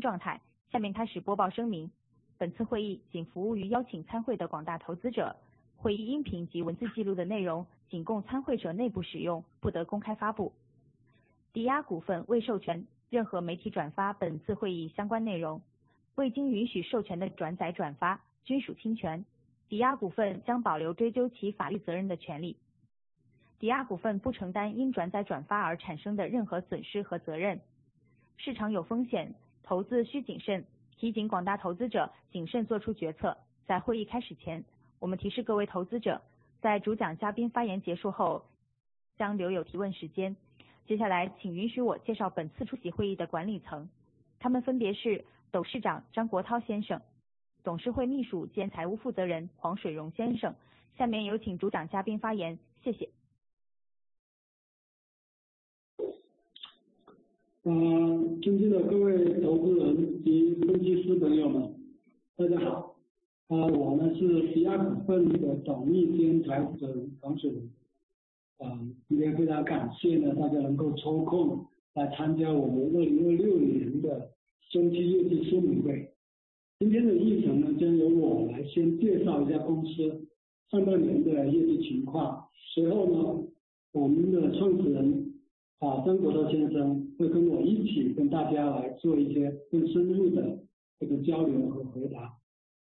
状态。下面开始播报声明。本次会议仅服务于邀请参会的广大投资者，会议音频及文字记录的内容仅供参会者内部使用，不得公开发布。抵押股份未授权任何媒体转发本次会议相关内容，未经允许授权的转载转发均属侵权。抵押股份将保留追究其法律责任的权利。抵押股份不承担因转载转发而产生的任何损失和责任。市场有风险，投资需谨慎，提醒广大投资者谨慎做出决策。在会议开始前，我们提示各位投资者，在主讲嘉宾发言结束后将留有提问时间。接下来请允许我介绍本次出席会议的管理层，他们分别是董事长张国焘先生、董事会秘书兼财务负责人黄水荣先生。下面有请主讲嘉宾发言，谢谢。 尊敬的各位投资人及分析师朋友们，大家好。我呢是抵押股份的董秘兼财务负责人黄水荣。今天非常感谢呢大家能够抽空来参加我们2026年的中期业绩说明会。今天的议程呢将由我来先介绍一下公司上半年的业绩情况，随后呢我们的创始人张国焘先生会跟我一起跟大家来做一些更深入的这个交流和回答。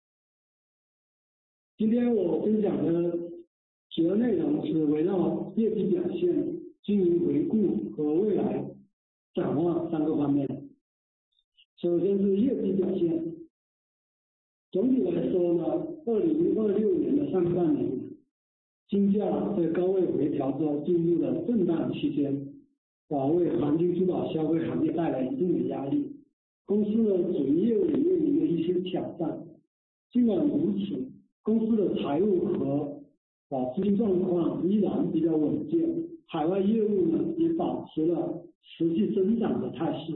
今天我分享的主要内容是围绕业绩表现、经营回顾和未来展望3个方面。首先是业绩表现。总体来说呢，2026年的上半年，金价在高位回调之后进入了震荡期间，为黄金珠宝消费行业带来一定的压力。公司的主营业务也面临了一些挑战。尽管如此，公司的财务和资金状况依然比较稳健，海外业务呢也保持了持续增长的态势。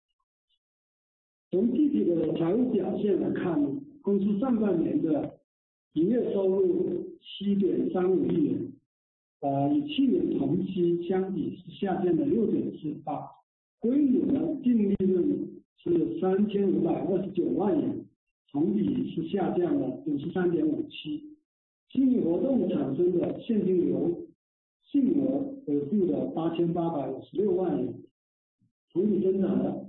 从具体的财务表现来看，公司上半年的营业收入7.35亿元，与去年同期相比是下降了6.48%，规模呢净利润是3529万元，同比是下降了93.57%。经营活动产生的现金流净额为负的8856万元，同比增长了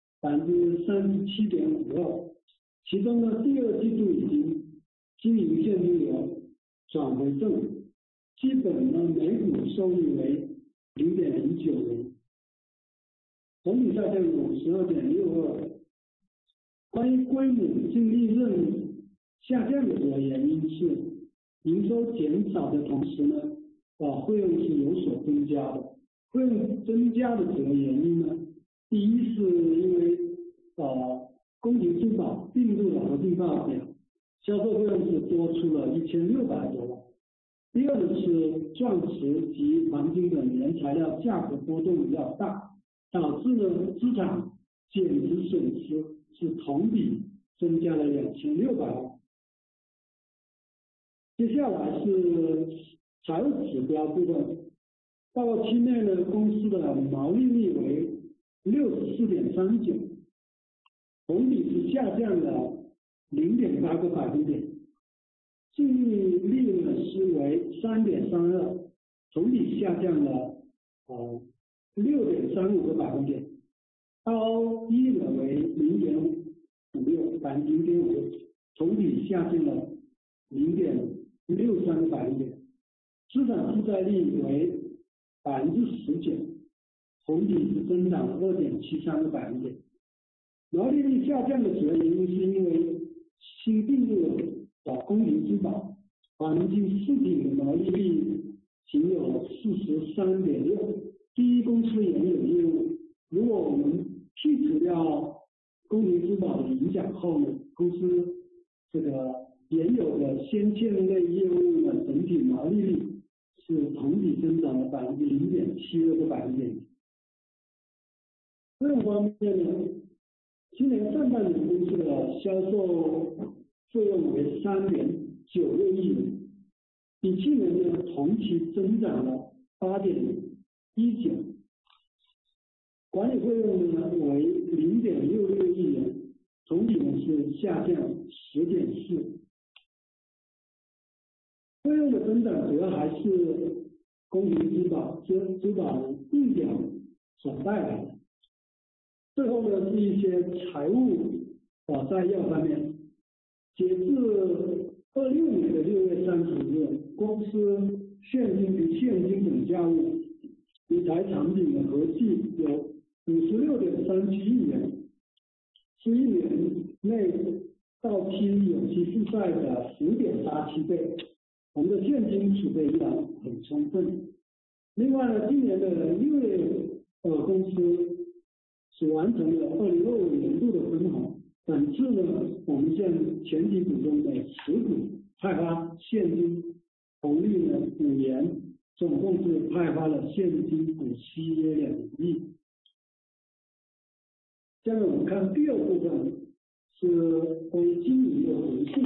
37.52%。其中呢，第二季度已经经营现金流转回正，基本呢每股收益为0.09元，同比下降52.62%。关于规模净利润下降的主要原因是营收减少的同时呢，费用是有所增加的。费用增加的主要原因呢，第一是因为宫廷珠宝并入了合并报表，销售费用是多出了1600多万。第二呢是钻石及黄金等原材料价格波动比较大，导致了资产减值损失是同比增加了2600万。接下来是财务指标部分。报告期内呢，公司的毛利率为64.39%，同比是下降了0.8个百分点。净利率呢是为3.32%，同比下降了6.35个百分点。ROE 呢为0.56%，同比下降了0.63个百分点。资产负债率为19%，同比是增长了2.73个百分点。毛利率下降的主要原因是因为新并入的宫廷珠宝、黄金饰品的毛利率仅有43.6%。第一，公司原有业务，如果我们剔除掉宫廷珠宝的影响后呢，公司这个原有的先进类业务呢，整体毛利率是同比增长了0.72个百分点。费用方面呢，今年上半年公司的销售费用为3.96亿元，比去年的同期增长了8.19%。管理费用呢为0.66亿元， 下降10.4%。费用的增长主要还是公平资保定表所带来的。最后呢是一些财务摘要方面，截至26年的6月30日，公司现金及现金等价物理财产品的合计有56.37亿元，是1年内到期有息负债的10.87倍。我们的现金储备依然很充分。另外呢，今年的6月，公司是完成了2025年度的分红。本次呢，我们向全体股东每10股派发现金红利呢5年，总共是派发了现金股息约2亿。下面我们看第二部分是关于经营的回顾。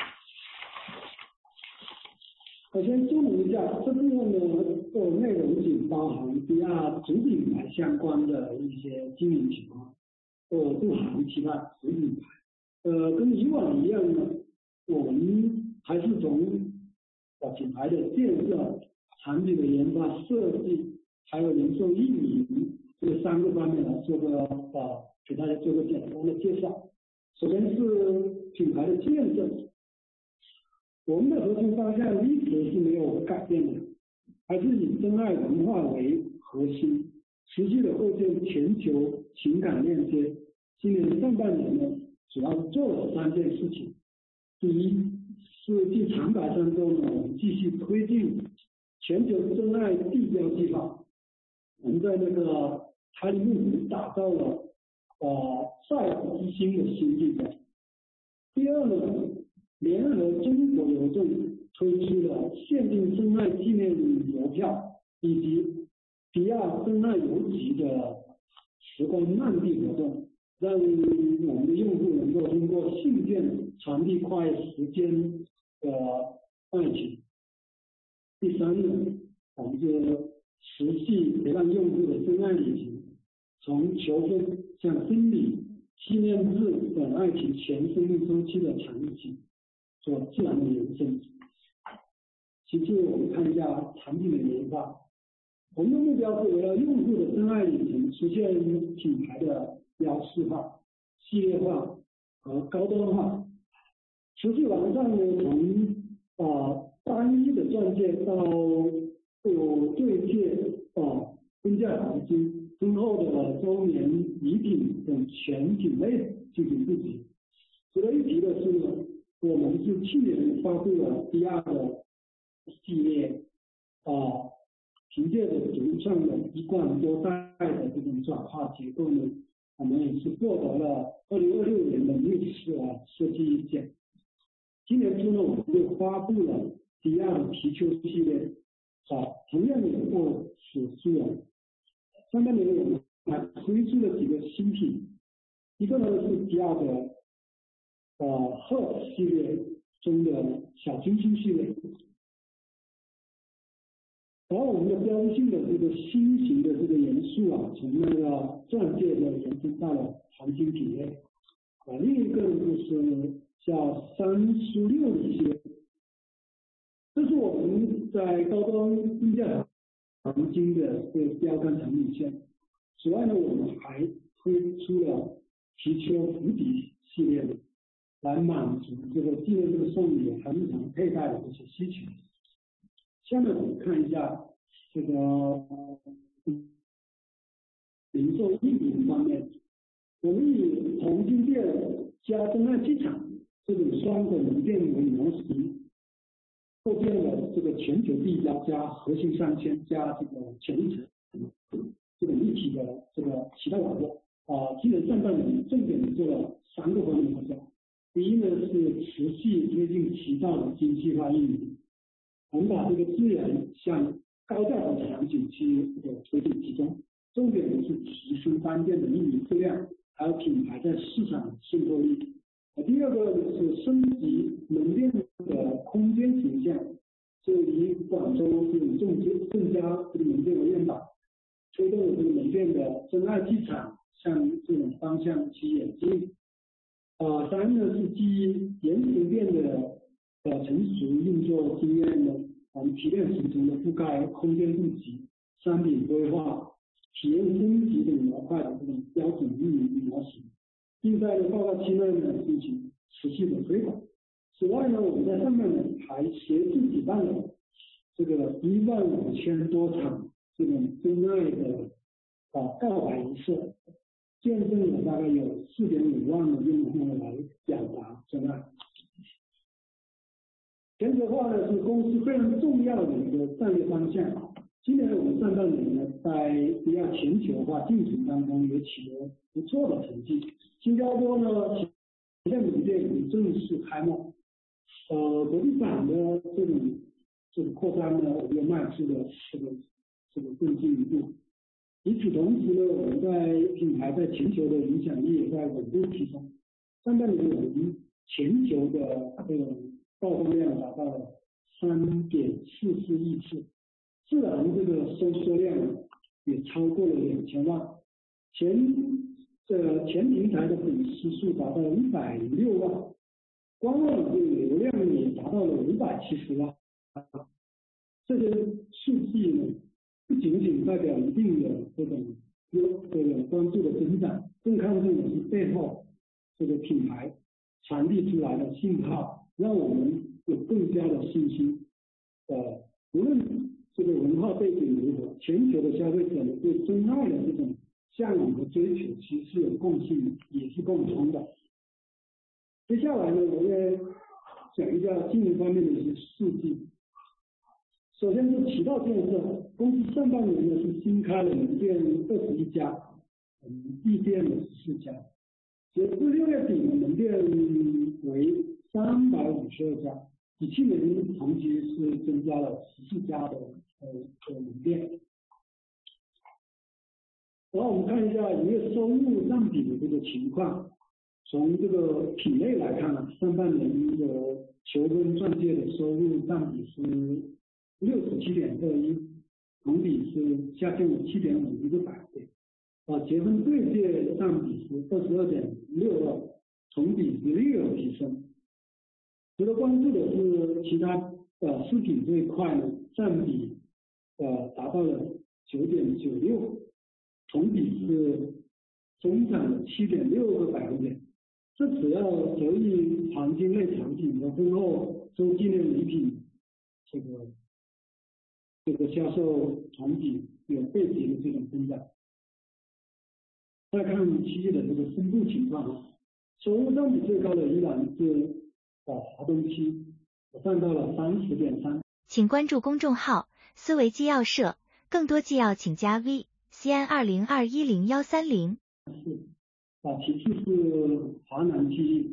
我先说明一下，这部分的内容仅包含DR主品牌相关的一些经营情况，不含其他子品牌。跟以往一样呢，我们还是从品牌的建设、产品的研发、设计，还有零售运营这3个方面来做给大家做个简单的介绍。首先是品牌的建设。我们的核心方向一直是没有改变的，还是以珍爱文化为核心，持续的构建全球情感链接。今年上半年呢，主要做了3件事情。第一是继长白山州呢，我们继续推进全球珍爱地标计划。我们在塔里木打造了赛尔之星的新地标。第二呢，联合中国邮政推出了限定珍爱纪念邮票，以及DR珍爱邮局的时光漫递活动，让我们的用户能够通过信件传递跨越时间的爱情。第三呢，我们就持续陪伴用户的珍爱旅行，从求婚向婚礼、纪念日等爱情全生命周期的场景做自然的延伸。其次，我们看一下产品的研发。我们的目标是围绕用户的珍爱旅程，实现品牌的标识化、系列化和高端化，持续完善从单一的钻戒到对戒、婚嫁黄金、婚后的周年礼品等全品类进行布局。值得一提的是呢，我们是去年发布了DR的系列，凭借着独创的一贯多代的这种转化结构呢，我们也是获得了2026年的瑞士设计奖。今年初呢，我们又发布了DR的皮丘系列，同样也获此殊荣。上半年我们还推出了几个新品，一个呢是DR的Heart 系列中的小金星系列，把我们的标志性的这个心形的这个元素从钻戒的延伸到了黄金品类。另一个就是叫366系列，这是我们在高端婚嫁黄金的这个标杆产品线。此外呢，我们还推出了皮丘蝴蝶系列的，来满足这个纪念日送礼和日常佩戴的这些需求。下面我们看一下这个零售运营方面，我们以同心店加珍爱机场这种双个门店为模型，构建了这个全球地标加核心商圈加这个全程这种一体的这个渠道网络。今年上半年重点做了3个方面的工作。第一呢是持续推进渠道的精细化运营，我们把这个资源向高价值场景去推进集中，重点是提升单店的运营质量，还有品牌在市场渗透力。第二个是升级门店的空间形象，就以广州这种正佳这个门店为愿景，推动了这个门店的珍爱机场向这种方向去演进。 三呢是基于原型店的成熟运作经验呢，我们提炼形成的覆盖空间布局、商品规划、体验升级等模块的这种标准运营模型，并在报告期内呢进行持续的推广。此外呢，我们在上半年还协助举办了这个15000多场这种真爱的告白仪式，见证了大概有4.5万的用户来表达真爱。全球化呢是公司非常重要的一个战略方向。今年我们上半年呢，在第二全球化进程当中也取得不错的成绩。新加坡呢，旗舰门店已经正式开幕，国际版的这个扩张呢，我们又迈出了这个更进一步。与此同时呢，我们在品牌在全球的影响力也在稳步提升。上半年我们全球的这个曝光量达到了3.44亿次，自然这个收缩量也超过了2000万，全平台的粉丝数达到了106万，官网的流量也达到了570万。这些数据呢，不仅仅代表一定的这种关注的增长，更看重的是背后这个品牌传递出来的信号，让我们有更加的信心。无论这个文化背景如何，全球的消费者呢对真爱的这种向往和追求其实是有共性的，也是共通的。接下来呢，我也讲一下经营方面的一些数据。首先是渠道建设，公司上半年呢是新开了门店21家，闭店了14家。截至6月底的门店为352家，比去年同期是增加了14家的门店。然后我们看一下营业收入占比的这个情况。从这个品类来看呢，上半年的求婚钻戒的收入占比是67.21%，同比是下降了7.51个百分点。结婚对戒占比是22.62%，同比是略有提升。值得关注的是其他饰品这一块呢，占比达到了9.96%，同比是增长了7.6个百分点。这主要由于黄金类产品和婚后周纪念礼品这个销售同比有背景的这种增长。再看期的这个分布情况，收入占比最高的依然是华东区，占到了30.3%。 请关注公众号思维纪要社，更多纪要请加 V CN20210130。 其次是华南区域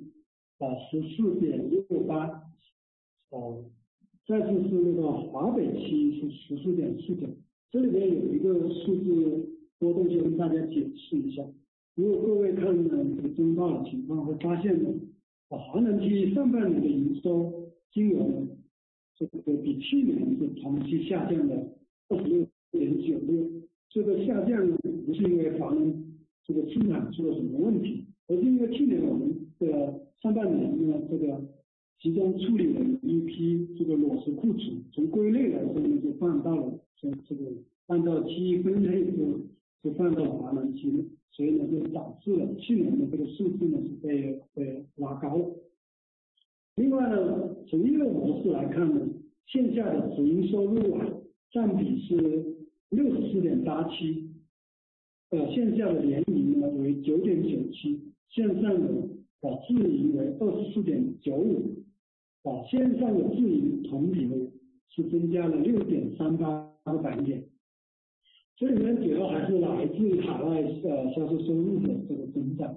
14.68%，再次是那个华北区是14.49%。这里边有一个数字波动，就跟大家解释一下。如果各位看这个中报的情况，会发现呢，华南区上半年的营收金额呢，这个比去年是同期下降了26.96%。这个下降呢，不是因为华南这个生产出了什么问题，而是因为去年我们的上半年呢，这个集中处理了一批这个裸石库存，从归类来说呢，就放到了这个按照区域分类就放到了华南区了，所以呢就导致了去年的这个数字呢是被拉高了。另外呢，从业务模式来看呢，线下的直营收入占比是64.87%。线下的联营呢为9.97%，线上的自营为24.95%，线上的自营同比呢是增加了6.38个百分点。这里面主要还是来自于海外销售收入的这个增长。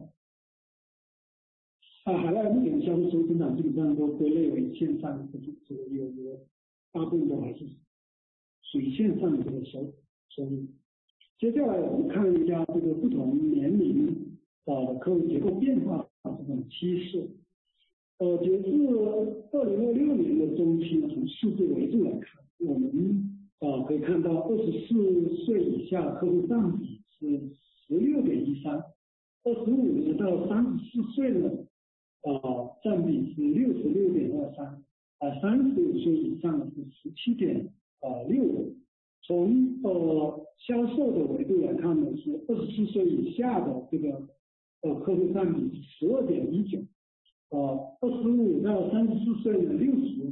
海外目前销售收入增长基本上都归类为线上这个业务，大部分都还是属于线上的这个收入。接下来我们看一下这个不同年龄的客户结构变化这种趋势。截至2026年的中期呢，从数字维度来看，我们可以看到24岁以下客户占比是16.13%，25到34岁呢占比是66.23%， 35岁以上是17.6%。从销售的维度来看呢，是24岁以下的这个客户占比是12.19%， 25到34岁的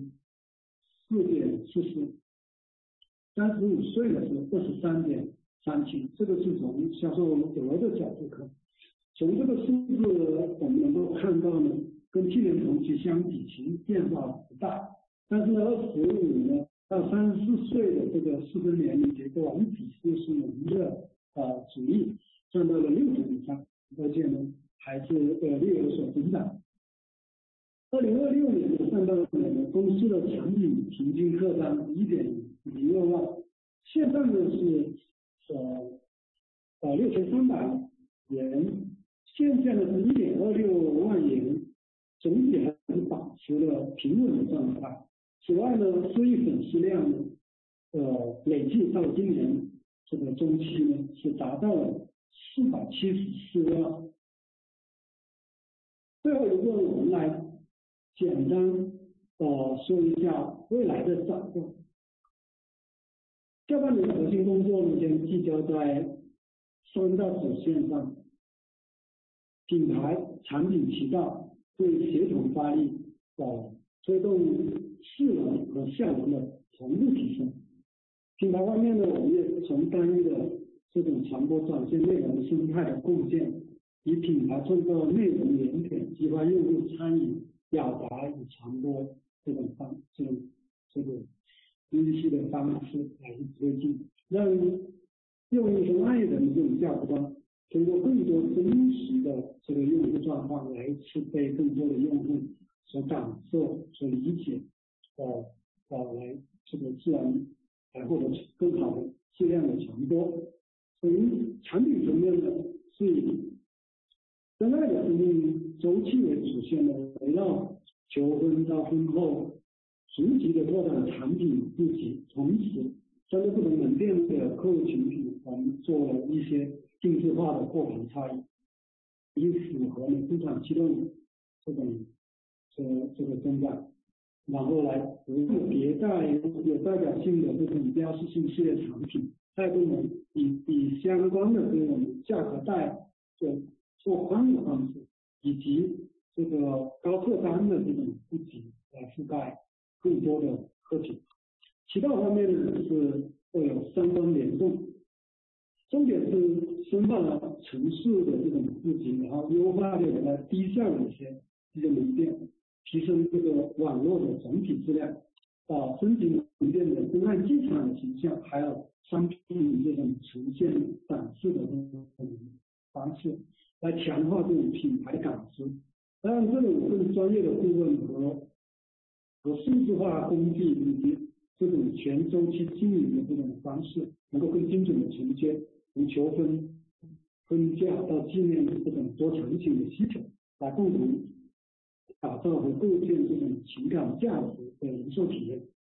64.44%， 35岁的是23.37%。这个是从销售额的角度看。从这个数字我们能够看到呢，跟去年同期相比其实变化不大，但是呢25到34岁的这个适婚年龄结构比数是我们的主力占到了60%以上，而且呢还是略有所增长。2026年的上半年呢，公司的产品平均客单1.06万，线上呢是6300元，线下呢是1.26万元，总体还是保持了平稳的状态。此外呢，收益粉丝量呢，累计到今年这个中期呢是达到了474万。最后一个我们来简单说一下未来的展望。下半年的核心工作呢，将聚焦在3大主线上：品牌、产品、渠道会协同发力，推动势能和效能的同步提升。品牌方面呢，我们也从单一的这种传播转线内容生态的构建，以品牌创造内容连点，激发用户参与、表达与传播这个一系列方式来推进，让用户和爱人的这种价值观，通过更多真实的这个用户状况来去被更多的用户所感受、所理解，来这个自然来获得更好的质量的传播。从产品层面呢，是以真爱的生命周期为主线呢，围绕求婚到婚后，逐级的拓展产品布局，同时针对不同门店的客户群体，我们做了一些定制化的货品差异，以符合呢市场驱动这个增长，然后来不断迭代有代表性的这种标识性系列产品，带动我们以相关的跟我们价格带做宽的方式，以及这个高客单的这种布局来覆盖更多的客群。渠道方面呢，是会有3方联动，重点是深化了城市的这种布局，然后优化这个低效的一些门店，提升这个网络的总体质量，升级门店的真爱机场的形象，还有商品这种呈现展示的这种方式，来强化这种品牌感知。当然，这种更专业的顾问和数字化工具以及这种全周期经营的这种方式，能够更精准的承接从求婚、婚嫁到纪念这种多场景的需求，来共同打造和构建这种情感价值的零售体验。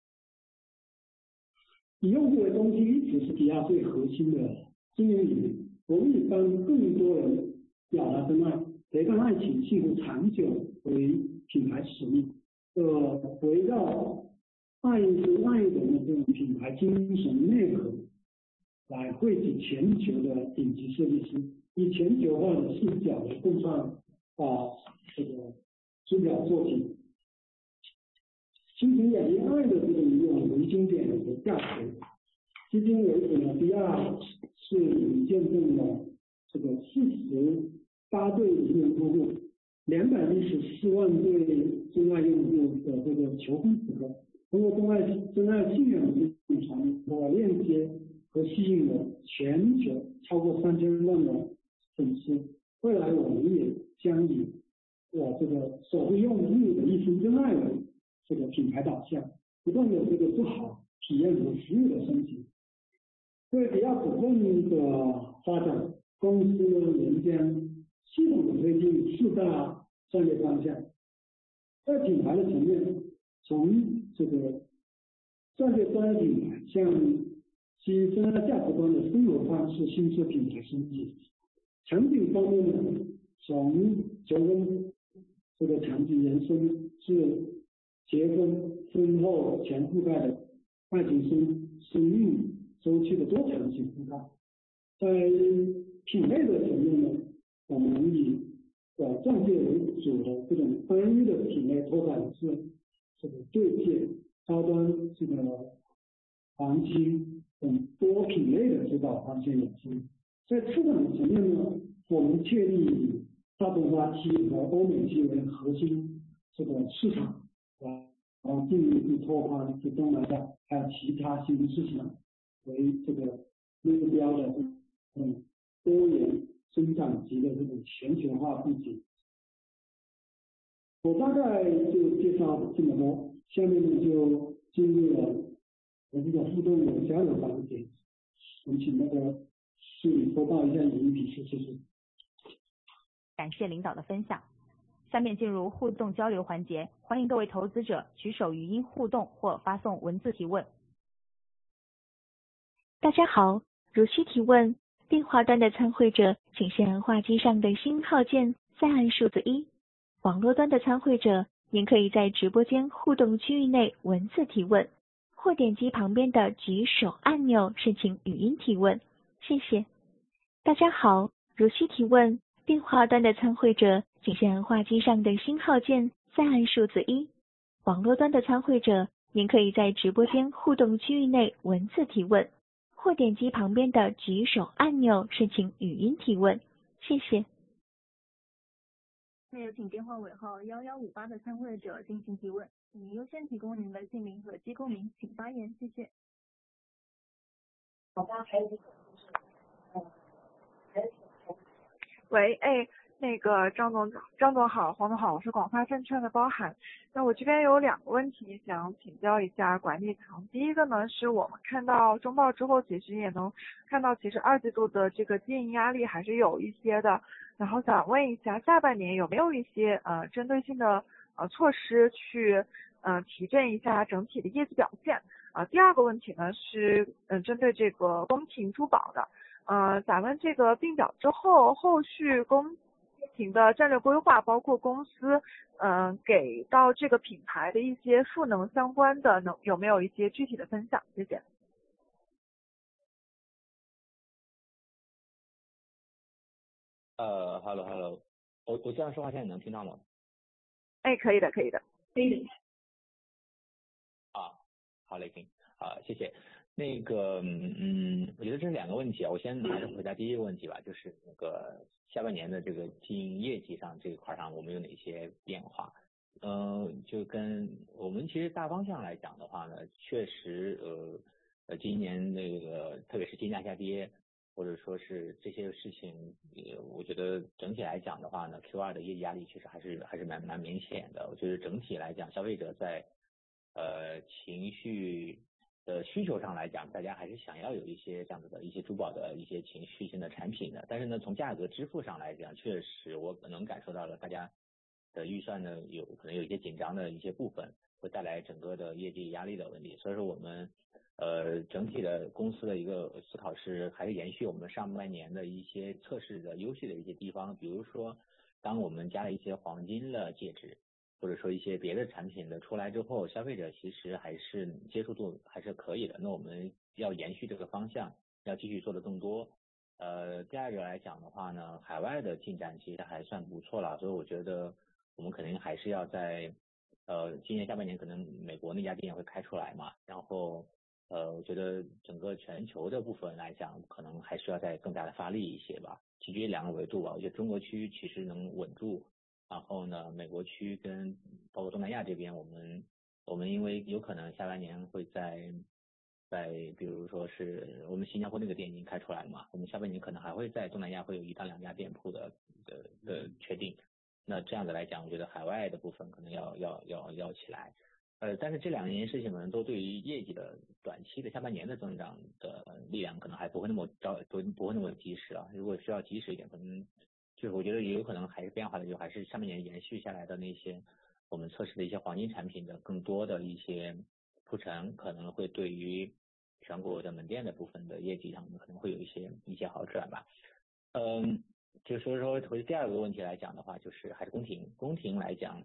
以用户为中心一直是迪亚最核心的经营理念。我们以帮更多人表达真爱，陪伴爱情幸福长久为品牌使命，围绕爱是爱人的这种品牌精神内核，来汇集全球的顶级设计师，以全球化的视角来共创这个珠表作品，形成演绎爱的这种永恒经典和价值。至今为止呢，第二是已见证了这个48对银人夫妇，214万对真爱用户的这个求婚时刻，通过真爱信仰的传播链接和吸引了全球超过3000万的粉丝。未来我们也将以这个守护用户的一生真爱为这个品牌导向，不断的这个做好体验和服务的升级。对迪亚股份的发展，公司仍将系统的推进4大战略方向。在品牌的层面，从这个战略专业品牌向基于真爱价值观的生活方式新设品牌升级。产品方面呢，从求婚这个产长期延伸至结婚婚后全覆盖的爱情生命周期的多场景覆盖。在品类的层面呢，我们以钻戒为主的这种单一的品类拓展的是这个对戒、高端这个黄金等多品类的珠宝发现衍生。在次等层面呢，我们确立以大中华期和欧美期为核心这个市场，然后进一步拓宽这东南亚还有其他新市场为这个目标的多元生长级的这种全球化布局。我大概就介绍这么多，下面呢就进入了我们的互动的交流环节。我们请那个助理播报一下语音提示，谢谢。 感谢领导的分享。下面进入互动交流环节，欢迎各位投资者举手语音互动或发送文字提问。 大家好，如需提问，电话端的参会者请先话机上的星号键，再按数字1。网络端的参会者，您可以在直播间互动区域内文字提问，或点击旁边的举手按钮申请语音提问。谢谢。大家好，如需提问，电话端的参会者请先按话机上的星号键，再按数字1。网络端的参会者，您可以在直播间互动区域内文字提问，或点击旁边的举手按钮申请语音提问。谢谢。 那有请电话尾号1158的参会者进行提问，请优先提供您的姓名和机构名，请发言，谢谢。 喂，那个张总好，黄总好，我是广发证券的包涵。那我这边有2个问题想请教一下管理层。第一个呢，是我们看到中报之后，其实也能看到，其实2季度的这个经营压力还是有一些的。然后想问一下，下半年有没有一些针对性的措施去提振一下整体的业绩表现？第2个问题呢是针对这个宫廷珠宝的。咱们这个并表之后，后续宫廷的战略规划，包括公司给到这个品牌的一些赋能相关的，有没有一些具体的分享？谢谢。 Hello， 我这样说话现在能听到吗？ 可以的。 好嘞，行，谢谢。那个，我觉得这是2个问题啊，我先还是回答第一个问题吧，就是那个下半年的这个经营业绩上这一块上，我们有哪些变化？就跟我们其实大方向来讲的话呢，确实，今年那个特别是金价下跌，或者说是这些事情，我觉得整体来讲的话呢 ，Q2 的业绩压力确实还是蛮明显的。我觉得整体来讲，消费者在情绪的需求上来讲，大家还是想要有一些这样子的一些珠宝的一些情绪性的产品的。但是呢，从价格支付上来讲，确实我能感受到了大家的预算呢可能有一些紧张的一些部分，会带来整个的业绩压力的问题。所以说我们整体的公司的一个思考是还是延续我们上半年的一些测试的优势的一些地方，比如说当我们加了一些黄金的戒指，或者说一些别的产品的出来之后，消费者其实还是接受度还是可以的。那我们要延续这个方向，要继续做的更多。第2个来讲的话呢，海外的进展其实还算不错了，所以我觉得我们肯定还是要在今年下半年可能美国那家店会开出来嘛，然后我觉得整个全球的部分来讲，可能还需要再更加的发力一些吧。其实2个维度吧，我觉得中国区其实能稳住。然后呢，美国区跟包括东南亚这边，我们因为有可能下半年会在比如说是我们新加坡那个店已经开出来了嘛，我们下半年可能还会在东南亚会有1到2家店铺的确定。那这样子来讲，我觉得海外的部分可能要起来。但是这2件事情呢，都对于业绩的短期的下半年的增长的力量可能还不会那么及时啊。如果需要及时一点，可能就是我觉得也有可能还是变化的，就还是上半年延续下来的那些我们测试的一些黄金产品的更多的一些铺陈，可能会对于全国的门店的部分的业绩上可能会有一些好转吧。就说回第2个问题来讲的话，就是还是宫廷来讲，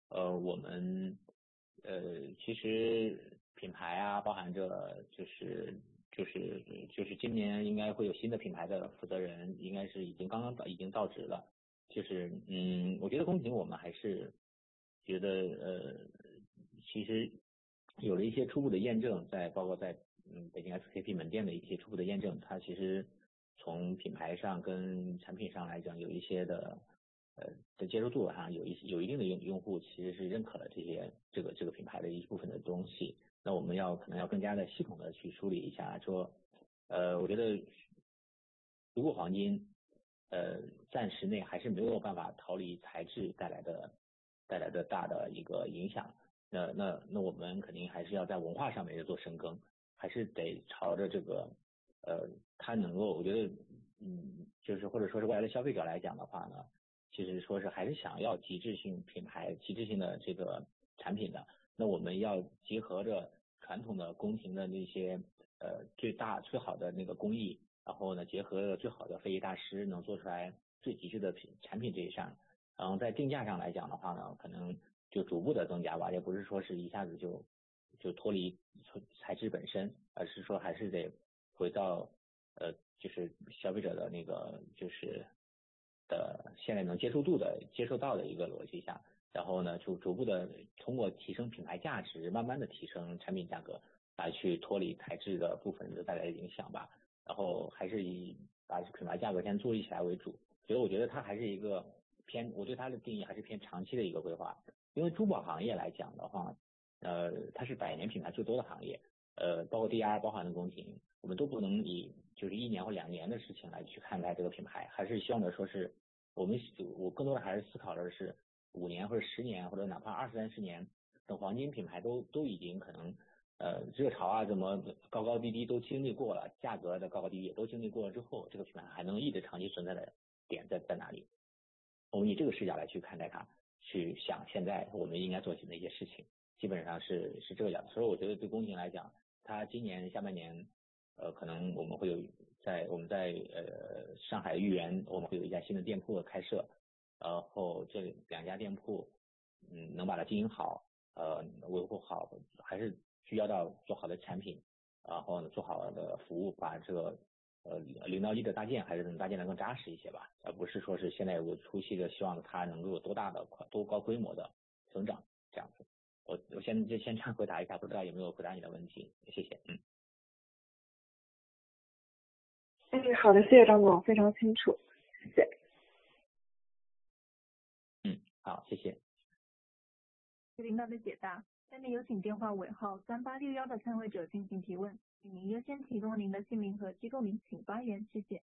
我们其实品牌啊，包含着就是今年应该会有新的品牌的负责人，应该是已经到职了。就是我觉得宫廷我们还是觉得其实有了一些初步的验证，包括在北京 SKP 门店的一些初步的验证，它其实从品牌上跟产品上来讲有一些的接受度上有一定的用户其实是认可了这个品牌的一部分的东西。那我们可能要更加的系统的去梳理一下，说我觉得如果黄金暂时内还是没有办法逃离材质带来的大的一个影响，那我们肯定还是要在文化上面做深耕，还是得朝着这个它能够，我觉得就是或者说是未来的消费者来讲的话呢，其实说是还是想要极致性品牌、极致性的这个产品的，那我们要结合着传统的宫廷的那些最好的那个工艺，然后呢结合了最好的非遗大师，能做出来最极致的产品这一上，然后在定价上来讲的话呢，可能就逐步的增加吧，也不是说是一下子就脱离材质本身，而是说还是得回到就是消费者的那个就是现在能接受到的一个逻辑下，然后呢就逐步的通过提升品牌价值，慢慢的提升产品价格，来去脱离材质的部分的带来的影响吧。然后还是以把品牌价格先筑立起来为主。所以我觉得它还是一个我对它的定义还是偏长期的一个规划。因为珠宝行业来讲的话，它是100年品牌最多的行业，包括 DR 包含的宫廷，我们都不能以就是1年或2年的事情来去看待这个品牌，还是希望的说是我更多的还是思考的是5年或者10年或者哪怕20、30年，等黄金品牌都已经可能热潮啊怎么高高低低都经历过了，价格的高高低低也都经历过了之后，这个品牌还能一直长期存在的点在哪里？我们以这个视角来去看待它，去想现在我们应该做的一些事情，基本上是这个样子。所以我觉得对宫廷来讲，它今年下半年可能我们会有我们在上海豫园我们会有一家新的店铺的开设，然后这2家店铺能把它经营好，维护好，还是需要到做好的产品，然后做好的服务，把这个0到1的搭建还是能搭建的更扎实一些吧，而不是说是现在有个初期的希望它能够有多高规模的增长这样子。我先这样回答一下，不知道有没有回答你的问题，谢谢。 好的，谢谢张总，非常清楚，谢谢。 好，谢谢。 领导的解答。下面有请电话尾号3861的参会者进行提问，请您优先提供您的姓名和机构名，请发言，谢谢。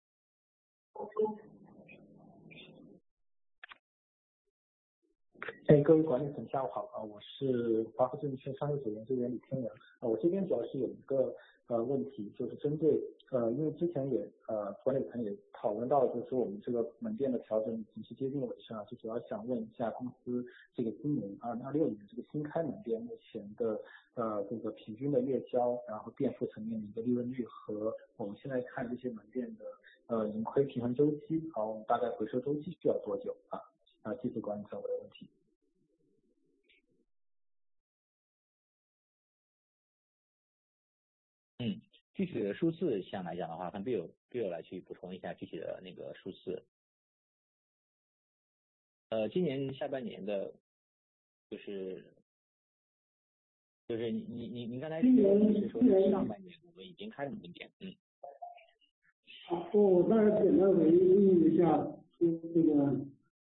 各位管理层下午好，我是华和证券商业组研究员李天元。我这边主要是有一个问题，就是针对因为之前也管理层也讨论到，就是说我们这个门店的调整已经是接近尾声了，就主要想问一下公司这个今年2026年这个新开门店目前的这个平均的月销，然后店铺层面的一个利润率和我们现在看这些门店的盈亏平衡周期，然后大概回收周期需要多久谢谢管理层我的问题。 具体的数字上来讲的话，看 Bill 来去补充一下具体的那个数字。今年下半年的，就是您刚才是说上半年我们已经开了门店， 我大概简单回应一下，这个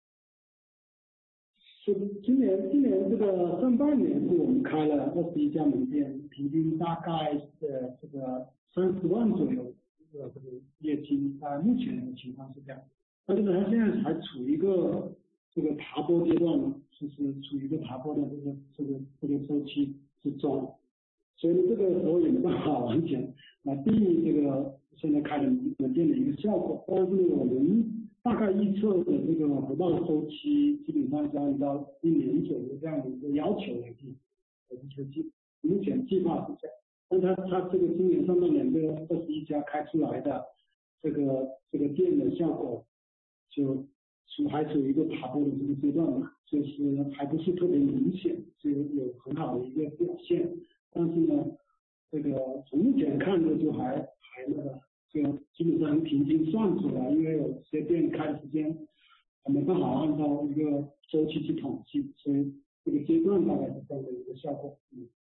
是今年这个上半年是我们开了21家门店，平均大概这个30万左右这个业绩，目前的情况是这样。但是呢，它现在还处于一个这个爬坡阶段嘛，就是处于一个爬坡的这个周期之中，所以这个时候也没办法完全来定义这个现在开的门店的一个效果。但是我们大概预测的这个回报周期基本上是按照1年左右这样的一个要求来定，目前计划是这样。但它这个今年上半年这21家开出来的这个店的效果，就还处于一个爬坡的这个阶段嘛，就是还不是特别明显，就有很好的一个表现。但是呢，这个从目前看着就还那个，就基本上平均算出来，因为有些店开时间没办法按照一个周期去统计，所以这个阶段大概是这样的一个效果。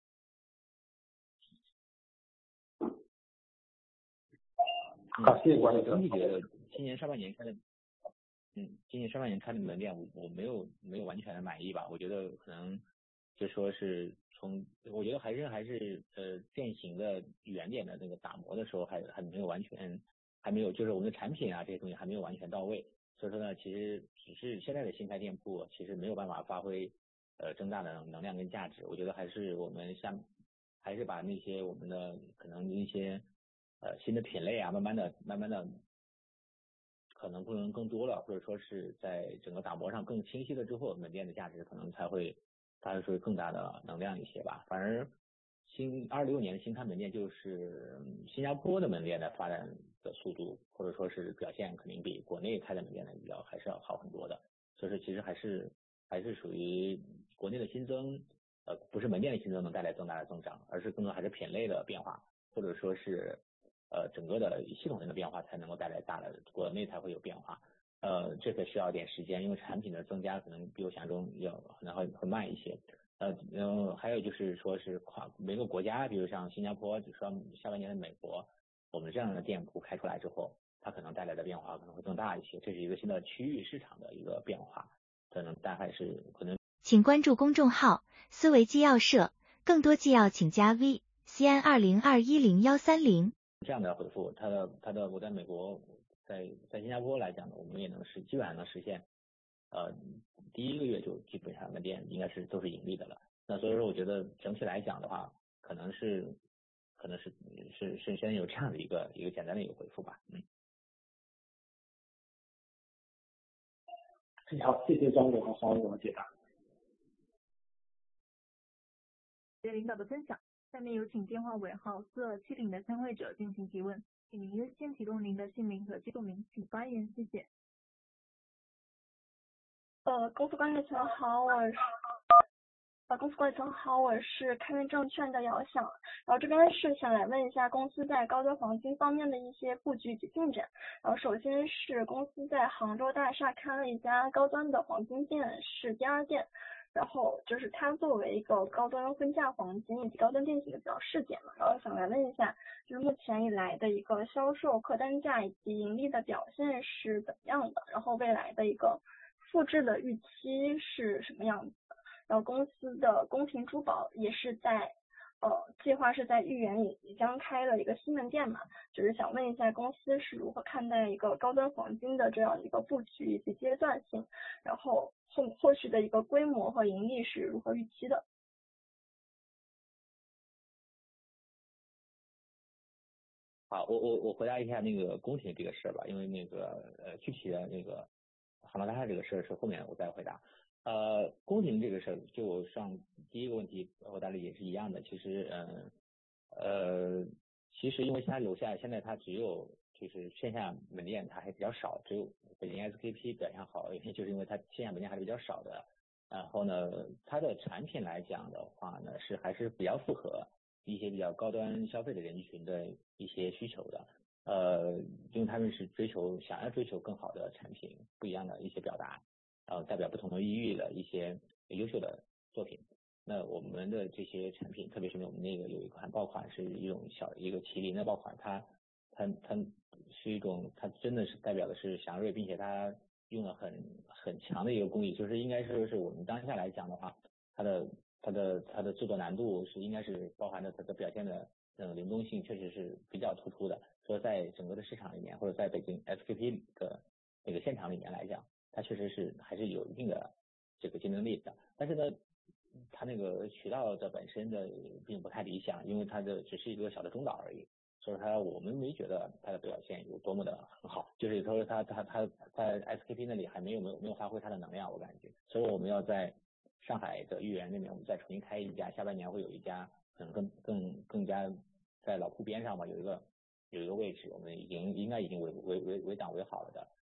好，谢谢管理层。 我整体觉得今年上半年开的门店，我没有完全的满意吧。我觉得可能就说是我觉得还是店型的原点的那个打磨的时候还没有完全，还没有就是我们的产品啊这些东西还没有完全到位。所以说呢，其实只是现在的新开店铺其实没有办法发挥增大的能量跟价值。我觉得还是我们还是把那些我们的可能一些新的品类啊，慢慢的可能更多了，或者说是在整个打磨上更清晰了之后，门店的价值可能才会更大的能量一些吧。反而26年的新开门店就是新加坡的门店的发展的速度或者说是表现肯定比国内开的门店的还是要好很多的。所以说其实还是属于国内的新增不是门店的新增能带来更大的增长，而是更多还是品类的变化，或者说是整个的系统性的变化才能够带来大的国内才会有变化。这个需要一点时间，因为产品的增加可能比我想象中可能会慢一些。还有就是说是每个国家，比如像新加坡，就说下半年的美国，我们这样的店铺开出来之后，它可能带来的变化可能会更大一些。这是一个新的区域市场的一个变化，可能大概是可能。 请关注公众号思维纪要社，更多纪要请加 VCN20210130。 这样的回复，我在美国，在新加坡来讲呢，我们也基本上能实现，第一个月就基本上门店应该都是盈利的了。那所以说，我觉得整体来讲的话，可能是先有这样的一个简单的一个回复吧。 好，谢谢张总和黄总的解答。 谢谢领导的分享。下面有请电话尾号4270的参会者进行提问，请您优先提供您的姓名和机构名，请发言，谢谢。 公司管理层好，我是开运证券的姚想，然后这边是想来问一下公司在高端黄金方面的一些布局及进展。然后首先是公司在杭州大厦开了一家高端的黄金店，是第2店。然后就是它作为一个高端婚嫁黄金以及高端电子的比较试点嘛，然后想来问一下，就是目前以来的一个销售客单价以及盈利的表现是怎么样的，然后未来的一个复制的预期是什么样子的。然后公司的宫廷珠宝也是在计划是在豫园也即将开了一个新门店嘛，就是想问一下公司是如何看待一个高端黄金的这样一个布局以及阶段性，然后后续的一个规模和盈利是如何预期的。 好，我回答一下那个宫廷这个事吧，因为那个具体的那个杭州大厦这个事是后面我再回答。宫廷这个事就我上第一个问题回答的也是一样的。其实因为它楼下现在它只有就是线下门店它还比较少，只有北京 SKP 表现好，就是因为它线下门店还是比较少的。然后呢，它的产品来讲的话呢，还是比较符合一些比较高端消费的人群的一些需求的。因为他们是想要追求更好的产品，不一样的一些表达。代表不同的地域的一些优秀的作品。那我们的这些产品，特别是我们那个有一款爆款是一个麒麟的爆款，它是一种，它真的是代表的是祥瑞，并且它用了很强的一个工艺，就是应该说是我们当下来讲的话，它的制作难度应该是包含着它的表现的灵动性确实是比较突出的。所以在整个的市场里面，或者在北京 SKP 的那个现场里面来讲，它确实还是有一定的这个竞争力的。但是呢，它那个渠道的本身的并不太理想，因为它只是一个小的中岛而已，所以我们没觉得它的表现有多么的很好，就是说它在 SKP 那里还没有发挥它的能量，我感觉。所以我们要在上海的豫园那边我们再重新开一家，下半年会有一家可能更加在老铺边上吧，有一个位置，我们应该已经围档围好了的。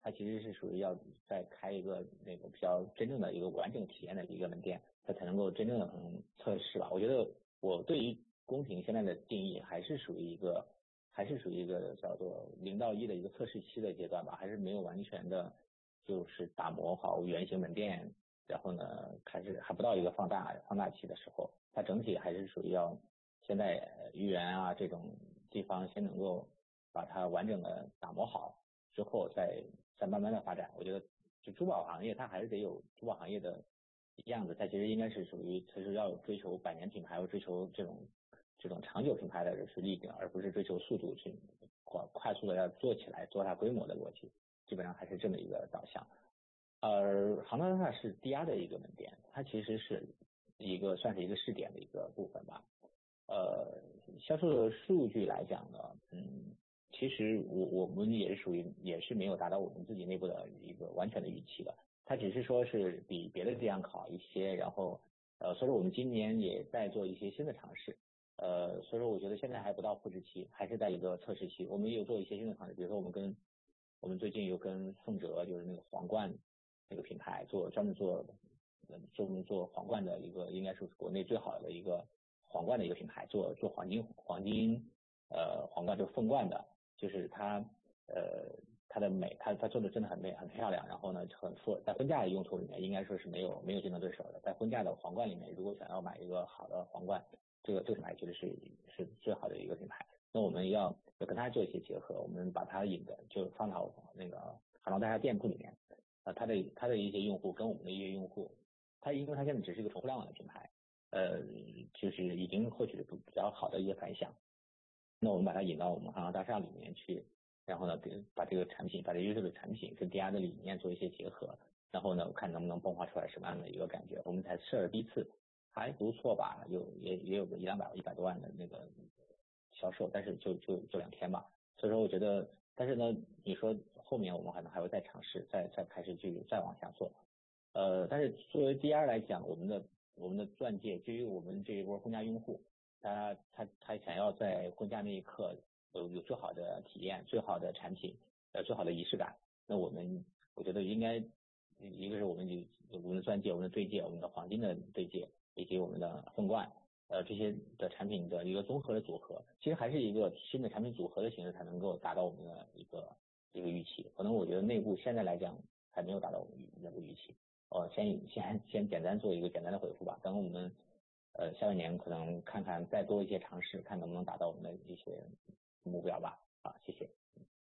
它其实是属于要再开一个那个比较真正的一个完整体验的一个门店，它才能够真正的测试吧。我觉得我对于公平现在的定义还是属于一个叫做0到1的一个测试期的阶段吧，还是没有完全的就是打磨好原型门店，然后呢还不到一个放大期的时候，它整体还是属于要现在豫园啊这种地方先能够把它完整的打磨好之后再慢慢的发展。我觉得就珠宝行业它还是得有珠宝行业的样子，它其实应该是属于它是要追求百年品牌，要追求这种长久品牌的是立定，而不是追求速度去快速的要做起来做它规模的逻辑，基本上还是这么一个导向。而杭州大厦是第2的一个门店，它其实是算是一个试点的一个部分吧。销售的数据来讲呢，其实我们也是没有达到我们自己内部的一个完全的预期的，它只是说是比别的地方好一些，然后所以说我们今年也在做一些新的尝试，所以说我觉得现在还不到复制期，还是在一个测试期。我们也有做一些新的尝试，比如说我们最近有跟凤哲就是那个皇冠那个品牌专门做皇冠的一个，应该是国内最好的一个皇冠的一个品牌，做黄金皇冠，就是凤冠的，就是它的美，它做的真的很美很漂亮，然后呢在婚嫁的用途里面应该说是没有竞争对手的，在婚嫁的皇冠里面，如果想要买一个好的皇冠，这个品牌绝对是最好的一个品牌。那我们要跟它做一些结合，我们把它就放到那个杭州大厦店铺里面，它的一些用户跟我们的一些用户，因为它现在只是一个纯互联网的品牌，就是已经获取了比较好的一些反响。那我们把它引到我们杭州大厦里面去，然后呢把这个产品，把这优秀的产品跟 DR 的理念做一些结合，然后呢看能不能迸发出来什么样的一个感觉。我们才试了第一次，还不错吧，也有个100多万的那个销售，但是就2天吧。所以说我觉得，但是呢你说后面我们可能还会再尝试，再开始去再往下做。但是作为 DR 来讲，我们的钻戒对于我们这一波婚嫁用户，他想要在婚嫁那一刻有最好的体验，最好的产品，最好的仪式感。那我觉得应该一个是我们的钻戒，我们的对戒，我们的黄金的对戒，以及我们的凤冠，这些的产品的一个综合的组合，其实还是一个新的产品组合的形式才能够达到我们的一个预期。可能我觉得内部现在来讲还没有达到我们那个预期。先简单做一个简单的回复吧。等我们下半年可能看看再多一些尝试，看能不能达到我们的一些目标吧。好，谢谢。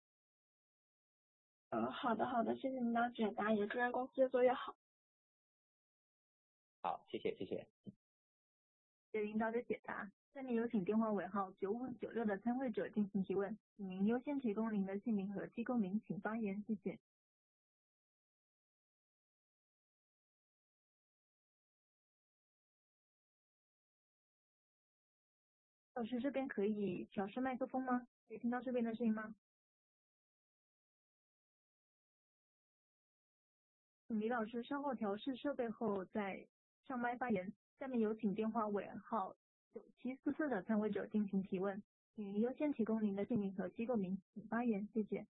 好的，谢谢您的解答，也祝愿公司越做越好。 好，谢谢。 谢谢领导的解答。下面有请电话尾号9596的参会者进行提问，请您优先提供您的姓名和机构名，请发言，谢谢。老师这边可以调试麦克风吗？可以听到这边的声音吗？请李老师稍后调试设备后再上麦发言。下面有请电话尾号9744的参会者进行提问，请您优先提供您的姓名和机构名，请发言，谢谢。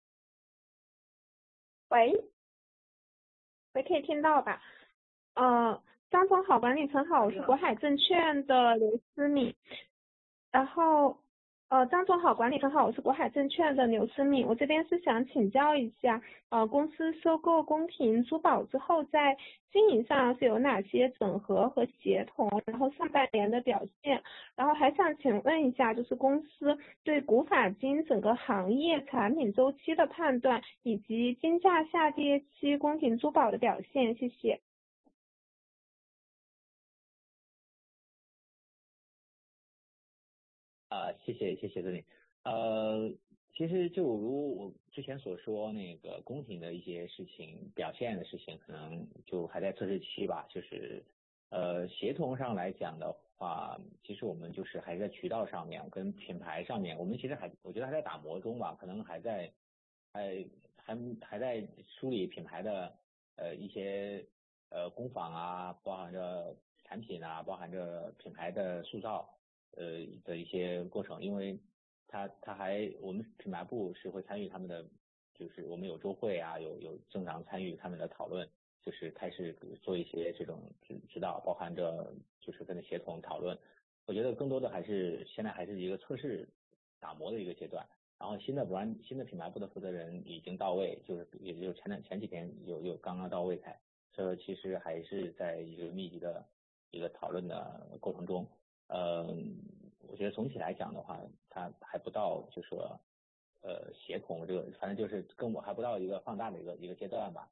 喂，可以听到吧？张总好，管理层好，我是国海证券的刘思敏。然后张总好，管理层好，我是国海证券的刘思敏。我这边是想请教一下，公司收购宫廷珠宝之后，在经营上是有哪些整合和协同？然后上半年的表现，然后还想请问一下，就是公司对古法金整个行业产品周期的判断，以及金价下跌期宫廷珠宝的表现，谢谢。 谢谢这里。其实就如我之前所说，那个宫廷的一些事情表现的事情，可能就还在测试期吧。就是协同上来讲的话，其实我们就是还在渠道上面跟品牌上面，我们其实我觉得还在打磨中吧，可能还在梳理品牌的一些工坊啊，包含着产品啊，包含着品牌的塑造的一些过程，因为我们品牌部是会参与他们的就是我们有周会啊，有正常参与他们的讨论，就是开始做一些这种指导，包含着就是跟着协同讨论。我觉得更多的现在还是一个测试打磨的一个阶段。然后新的品牌部的负责人已经到位，也就前几天有刚刚到位才，所以其实还是在一个密集的一个讨论的过程中。我觉得总体来讲的话，它还不到就说协同这个，反正就是还不到一个放大的一个阶段吧。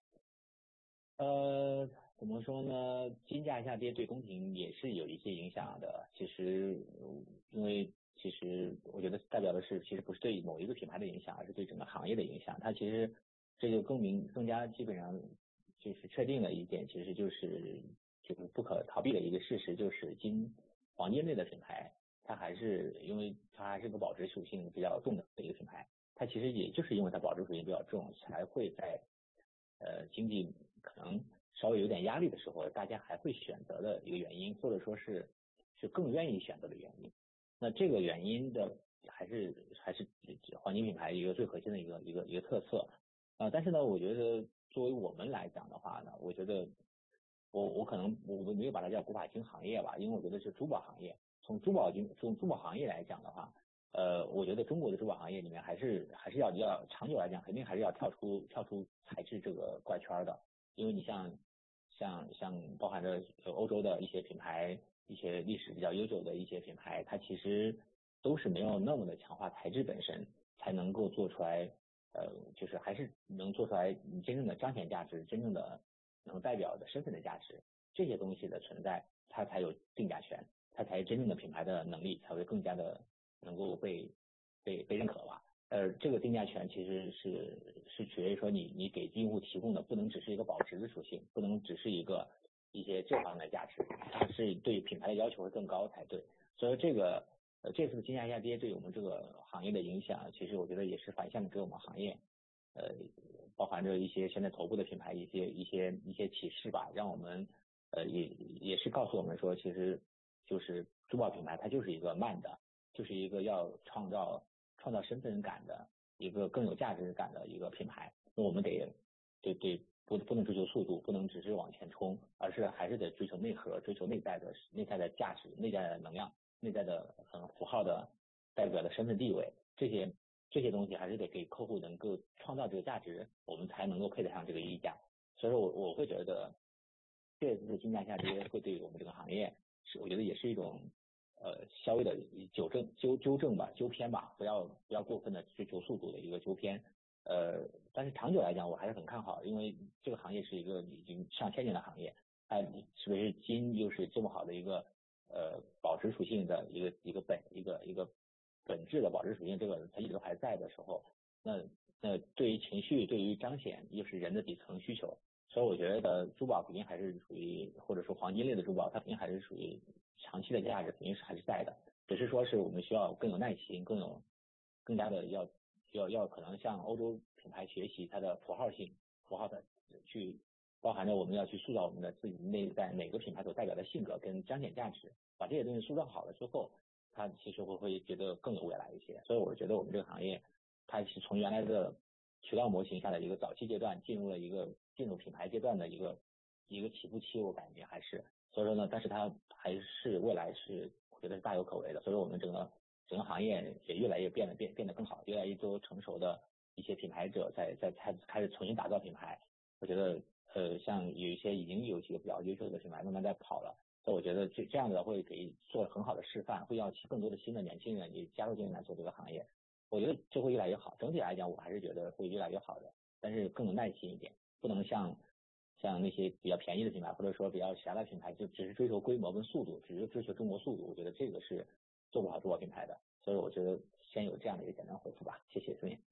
怎么说呢？金价下跌对公平也是有一些影响的。其实，因为其实我觉得代表的是，其实不是对某一个品牌的影响，而是对整个行业的影响。它其实这就更加基本上就是确定了一点，其实就是不可逃避的一个事实，就是黄金类的品牌，它还是个保值属性比较重的一个品牌。它其实也就是因为它保值属性比较重，才会在经济可能稍微有点压力的时候，大家还会选择的一个原因，或者说是更愿意选择的原因。那这个原因的还是黄金品牌一个最核心的一个特色。但是呢，我觉得作为我们来讲的话呢，我觉得我可能我没有把它叫古法金行业吧，因为我觉得是珠宝行业。从珠宝行业来讲的话，我觉得中国的珠宝行业里面还是要长久来讲，肯定还是要跳出材质这个怪圈的。因为你像包含着欧洲的一些品牌，一些历史比较悠久的一些品牌，它其实都是没有那么的强化材质本身，才能够做出来就是还是能做出来你真正的彰显价值，真正的能代表的身份的价值。这些东西的存在，它才有定价权，它才真正的品牌的能力才会更加的能够被认可吧。这个定价权其实是取决于说你给用户提供的不能只是一个保值的属性，不能只是一些这方面的价值，它是对品牌的要求会更高才对。所以这次的金价下跌对我们这个行业的影响，其实我觉得也是反向的给我们行业包含着一些现在头部的品牌一些启示吧，让我们也是告诉我们说，其实就是珠宝品牌它就是一个慢的，就是一个要创造身份感的一个更有价值感的一个品牌。那我们不能追求速度，不能只是往前冲，而是还是得追求内核，追求内在的价值，内在的能量，内在的符号的代表的身份地位，这些东西还是得给客户能够创造这个价值，我们才能够配得上这个溢价。所以说我会觉得这次金价下跌会对我们这个行业我觉得也是一种稍微的纠正吧，纠偏吧，不要过分的追求速度的一个纠偏。但是长久来讲我还是很看好，因为这个行业是一个已经上千年的行业，特别是金又是这么好的一个保值属性的一个本质的保值属性，这个它一直都还在的时候，那对于情绪，对于彰显又是人的底层需求。所以我觉得珠宝肯定还是属于，或者说黄金类的珠宝，它肯定还是属于长期的价值，肯定是还是在的。只是说是我们需要更有耐心，更加的要可能向欧洲品牌学习它的符号的去包含着我们要去塑造我们的自己内在每个品牌所代表的性格跟彰显价值，把这些东西塑造好了之后，它其实会觉得更有未来一些。所以我觉得我们这个行业，它是从原来的渠道模型下的一个早期阶段，进入品牌阶段的一个起步期，我感觉还是，所以说呢，但是它还是未来是我觉得是大有可为的。所以我们整个行业也越来越变得更好，越来越多成熟的一些品牌者在开始重新打造品牌。我觉得像有一些已经有几个比较优秀的品牌慢慢在跑了，所以我觉得这样的会给做很好的示范，会邀请更多的新的年轻人也加入进来做这个行业。我觉得这会越来越好，整体来讲我还是觉得会越来越好的，但是更有耐心一点，不能像那些比较便宜的品牌或者说比较狭的品牌就只是追求规模跟速度，只是追求中国速度，我觉得这个是做不好珠宝品牌的。所以我觉得先有这样的一个简单回复吧，谢谢思敏。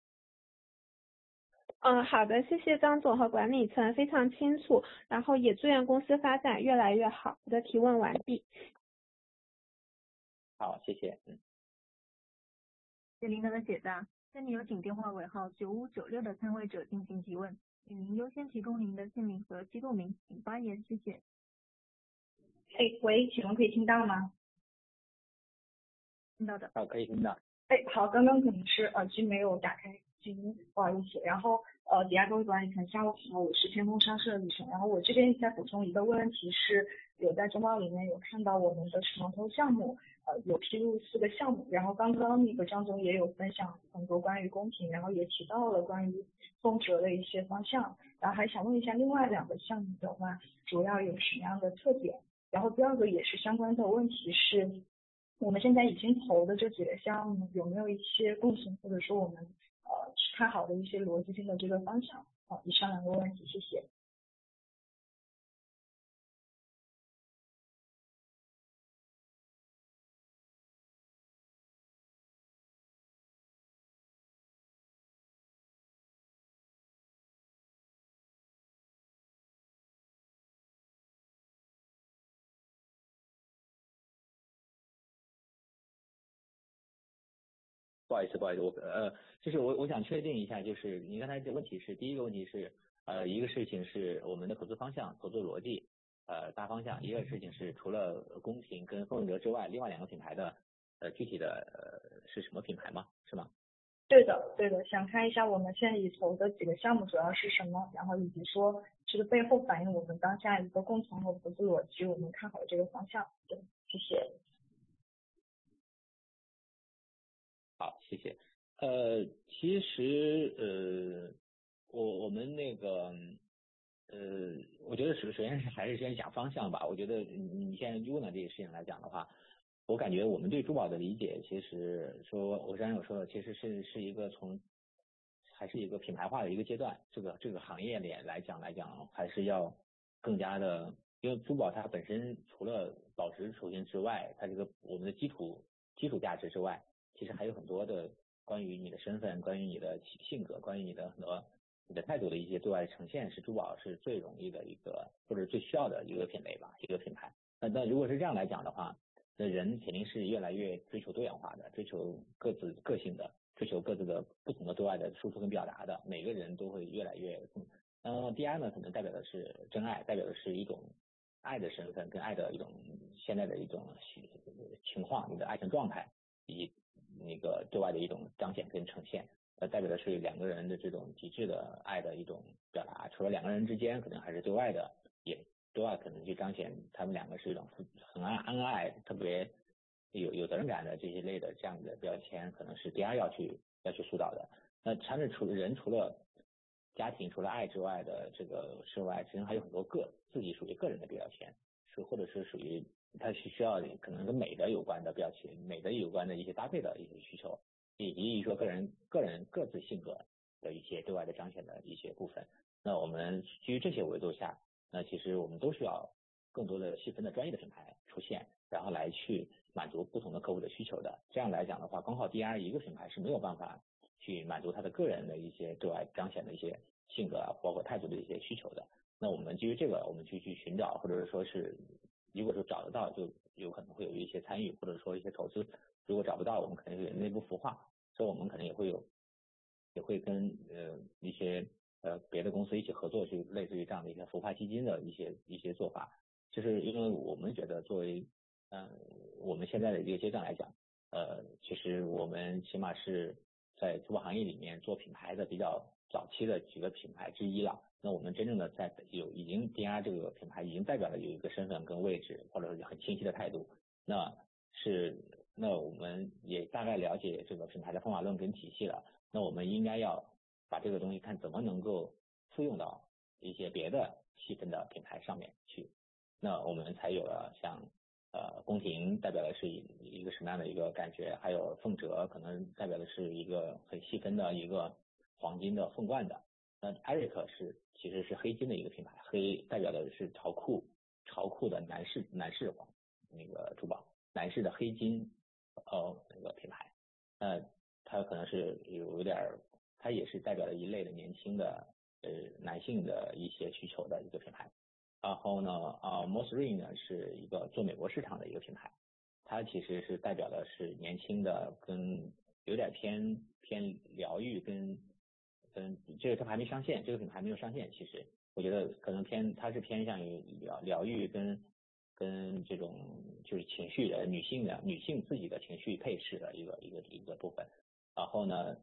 好的，谢谢张总和管理层，非常清楚，然后也祝愿公司发展越来越好。我的提问完毕。 好，谢谢。 谢谢您的解答。下面有请电话尾号9596的参会者进行提问，请您优先提供您的姓名和机构名，请发言，谢谢。 喂，请问可以听到吗？ 听到的。 可以听到。 好，刚刚可能是耳机没有打开。 不好意思。然后底下各位管理层下午好，我是天风商社的李晨。然后我这边再补充一个问题是，有在中报里面有看到我们的长投项目有披露4个项目，然后刚刚那个张总也有分享很多关于公平，然后也提到了关于风折的一些方向，然后还想问一下另外2个项目的话主要有什么样的特点。然后第2个也是相关的问题是，我们现在已经投的这几个项目有没有一些共性，或者说我们看好的一些逻辑性的这个方向。以上2个问题，谢谢。 不好意思，就是我想确定一下，就是你刚才的问题是，第一个问题是一个事情是我们的投资方向、投资逻辑大方向，一个事情是除了公平跟风折之外，另外2个品牌的具体的是什么品牌吗？是吗？ 对的，想看一下我们现在已投的几个项目主要是什么，然后以及说这个背后反映我们当下一个共同的投资逻辑，我们看好的这个方向。对，谢谢。 好，谢谢。其实我们那个我觉得首先还是先讲方向吧。我觉得你现在问的这个事情来讲的话，我感觉我们对珠宝的理解，其实说我刚才有说的，其实是一个还是一个品牌化的一个阶段。这个行业里来讲，还是要更加的，因为珠宝它本身除了保值属性之外，它这个我们的基础价值之外，其实还有很多的关于你的身份、关于你的性格、关于你的很多你的态度的一些对外呈现，是珠宝是最容易的一个或者最需要的一个品类吧，一个品牌。那如果是这样来讲的话，那人肯定是越来越追求多元化的，追求各自个性的，追求各自的不同的对外的输出跟表达的，每个人都会越来越第二呢，可能代表的是真爱，代表的是一种爱的身份跟爱的一种现在的一种情况，你的爱情状态以及那个对外的一种彰显跟呈现，代表的是2个人的这种极致的爱的一种表达。除了2个人之间，可能还是对外的，也对外可能去彰显他们2个是一种很恩爱、特别有责任感的这些类的这样的标签，可能是第二要去塑造的。那他们除了家庭、除了爱之外的这个之外，其实还有很多自己属于个人的标签，或者是属于它是需要可能跟美的有关的标签，美的有关的一些搭配的一些需求，以及说个人各自性格的一些对外的彰显的一些部分。那我们基于这些维度下，那其实我们都需要更多的细分的专业的品牌出现，然后来去满足不同的客户的需求的。这样来讲的话，光靠 DR 一个品牌是没有办法去满足他的个人的一些对外彰显的一些性格啊，包括态度的一些需求的。那我们基于这个，我们去寻找，或者说是如果说找得到，就有可能会有一些参与，或者说一些投资。如果找不到，我们可能有内部孵化，所以我们可能也会跟一些别的公司一起合作，去类似于这样的一些孵化基金的一些做法。就是因为我们觉得作为我们现在的一个阶段来讲，其实我们起码是在珠宝行业里面做品牌的比较早期的几个品牌之一了。那我们真正的已经 DR 这个品牌已经代表了有一个身份跟位置，或者是很清晰的态度。那我们也大概了解这个品牌的方法论跟体系了。那我们应该要把这个东西看怎么能够复用到一些别的细分的品牌上面去。那我们才有了像宫廷代表的是一个什么样的一个感觉，还有凤折可能代表的是一个很细分的一个黄金的凤冠的。那 Eric 其实是黑金的一个品牌，黑代表的是潮酷的男士那个珠宝，男士的黑金那个品牌。它可能是有点，它也是代表了一类的年轻的男性的一些需求的一个品牌。然后呢Mossring 呢是一个做美国市场的一个品牌，它其实是代表的是年轻的跟有点偏疗愈跟这个还没上线，这个品牌没有上线。其实我觉得可能它是偏向于疗愈跟这种就是情绪的女性自己的情绪配饰的一个部分。然后呢，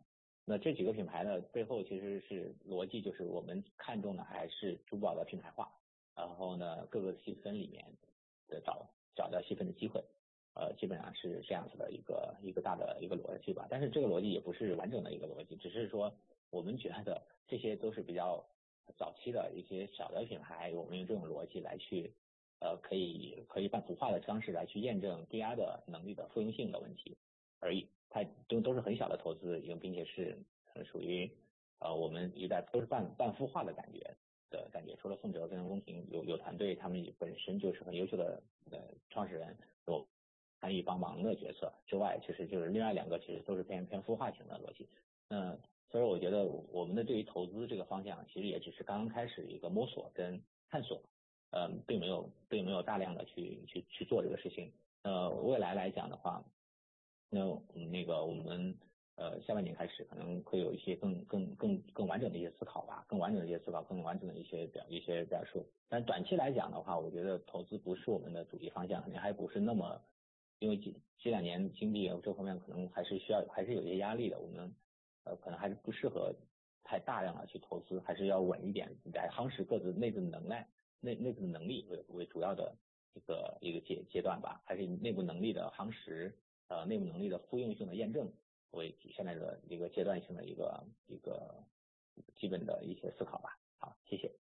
那这几个品牌的背后其实是逻辑，就是我们看重的还是珠宝的品牌化，然后呢各个细分里面的找到细分的机会，基本上是这样子的一个大的一个逻辑吧。但是这个逻辑也不是完整的一个逻辑，只是说我们觉得这些都是比较早期的一些小的品牌，我们用这种逻辑来去可以半幅画的方式来去验证 DR 的能力的复用性的问题而已。它都是很小的投资，并且是属于我们都是半孵化的感觉。除了宋哲跟龚婷有团队，他们本身就是很优秀的创始人，有参与帮忙的角色之外，其实就是另外两个其实都是偏孵化型的逻辑。所以我觉得我们的对于投资这个方向，其实也只是刚刚开始一个摸索跟探索，并没有大量的去做这个事情。未来来讲的话，那个我们下半年开始可能会有一些更完整的一些思考吧，更完整的一些表述。但短期来讲的话，我觉得投资不是我们的主力方向，也还不是那么，因为这两年经济这方面可能还是有一些压力的，我们可能还是不适合太大量的去投资，还是要稳一点，来夯实各自内部能力为主要的一个阶段吧，还是以内部能力的夯实，内部能力的复用性的验证为现在的一个阶段性的一个基本的一些思考吧。好，谢谢。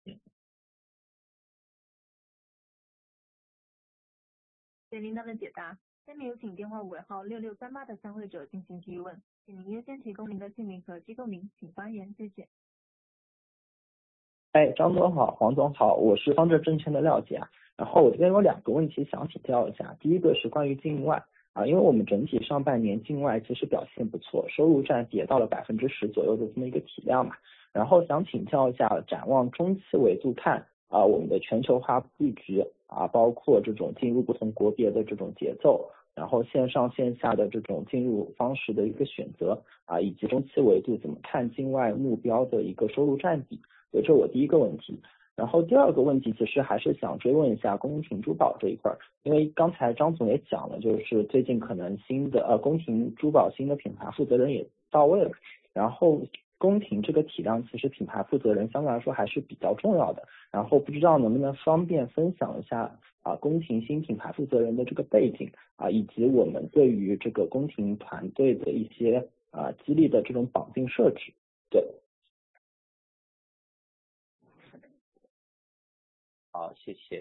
谢谢领导的解答。下面有请电话尾号6638的参会者进行提问，请您优先提供您的姓名和机构名，请发言，谢谢。 张总好，黄总好，我是方正证券的廖姐。然后我这边有2个问题想请教一下，第一个是关于境外因为我们整体上半年境外其实表现不错，收入占比到了10%左右的这么一个体量嘛。然后想请教一下，展望中期维度看我们的全球化布局包括这种进入不同国别的这种节奏，然后线上线下的这种进入方式的一个选择以及中期维度怎么看境外目标的一个收入占比，这是我第一个问题。然后第二个问题其实还是想追问一下宫廷珠宝这一块，因为刚才张总也讲了，就是最近可能新的宫廷珠宝新的品牌负责人也到位了，然后宫廷这个体量其实品牌负责人相对来说还是比较重要的，然后不知道能不能方便分享一下宫廷新品牌负责人的这个背景以及我们对于这个宫廷团队的一些激励的这种绑定设置。对。 好，谢谢。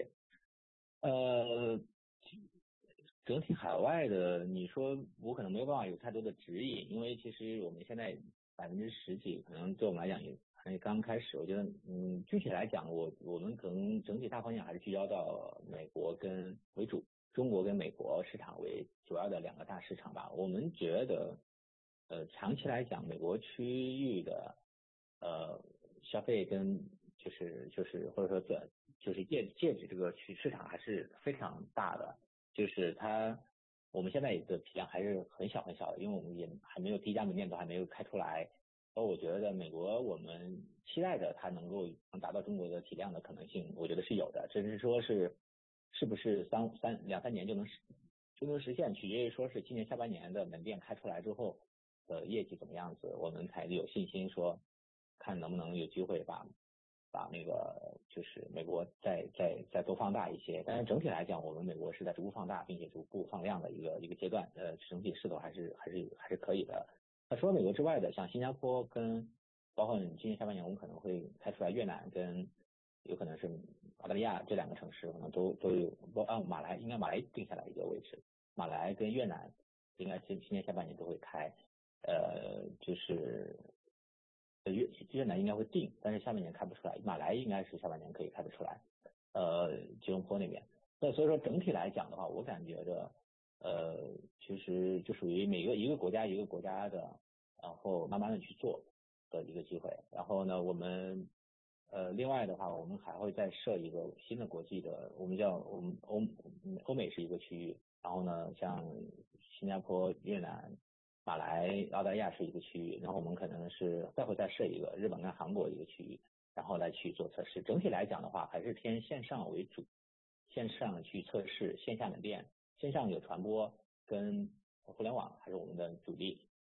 整体海外的，你说我可能没有办法有太多的指引，因为其实我们现在10%几，可能对我们来讲也刚开始。我觉得，具体来讲，我们可能整体大方向还是聚焦到美国为主，中国跟美国市场为主要的2个大市场吧。我们觉得，长期来讲，美国区域的消费跟就是或者说就是戒指这个市场还是非常大的，就是我们现在的体量还是很小的，因为我们也还没有第一家门店都还没有开出来。我觉得美国我们期待着它能达到中国的体量的可能性，我觉得是有的，只是说是不是2、3年就能实现，取决于说是今年下半年的门店开出来之后的业绩怎么样子，我们才有信心说看能不能有机会把那个就是美国再多放大一些。但是整体来讲，我们美国是在逐步放大并且逐步放量的一个阶段，整体势头还是可以的。那除了美国之外的，像新加坡跟包括今年下半年我们可能会开出来越南跟有可能是澳大利亚这2个城市，可能都有马来定下来一个位置，马来跟越南应该今年下半年都会开，就是越南应该会定，但是下半年开不出来，马来应该是下半年可以开得出来，吉隆坡那边。那所以说整体来讲的话，我感觉着其实就属于一个国家的，然后慢慢的去做的一个机会。然后呢，我们另外的话，我们还会再设一个新的国际的，我们欧美是一个区域，然后呢，像新加坡、越南、马来、澳大利亚是一个区域，然后我们可能是会再设一个日本跟韩国一个区域，然后来去做测试。整体来讲的话，还是偏线上为主，线上去测试，线下门店，线上有传播跟互联网还是我们的主力，